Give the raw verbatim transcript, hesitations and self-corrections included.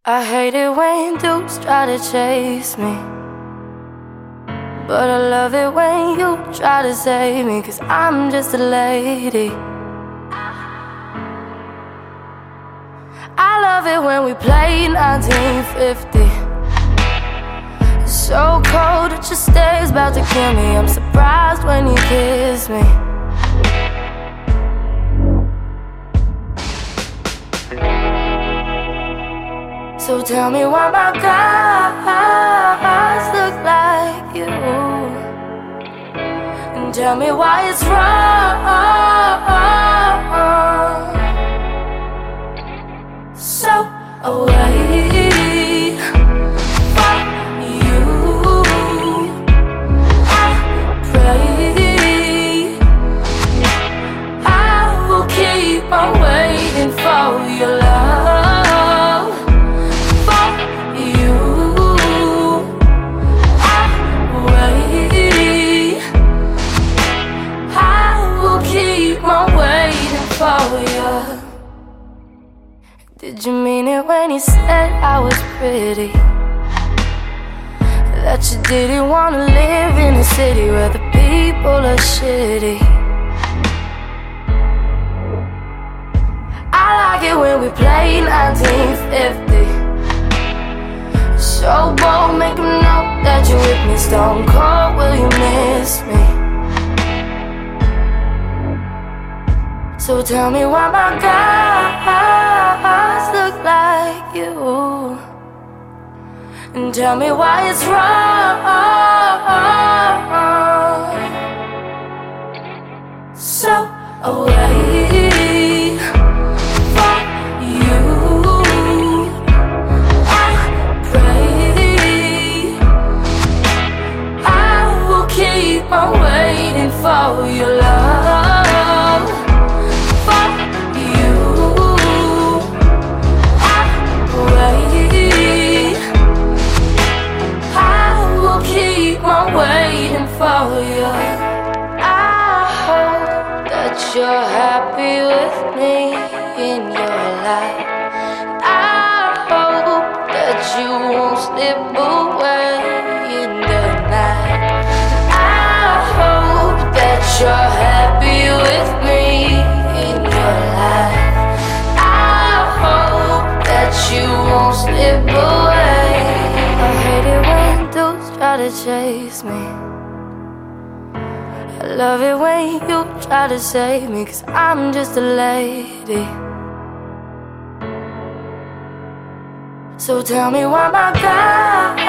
I hate it when dudes try to chase me, but I love it when you try to save me, 'cause I'm just a lady. I love it when we play nineteen fifty. So cold that your stare's about to kill me. I'm surprised when you kiss me. So tell me why my guys look like you, and tell me why it's wrong. So away from you, I pray I will keep on waiting for your love. Did you mean it when you said I was pretty? That you didn't want to live in a city where the people are shitty? I like it when we play nineteen fifty. So bold, make them know that you're with me. Stone cold, will you miss me? So tell me why my guys look like you, and tell me why it's wrong. So away from you, I pray I will keep on waiting for your love. Waiting for you. I hope that you're happy with me in your life. I hope that you won't slip away in the night. I hope that you're happy with me in your life. I hope that you won't slip away. I hate it when dudes try to chase me. I love it when you try to save me, 'cause I'm just a lady. So tell me why my God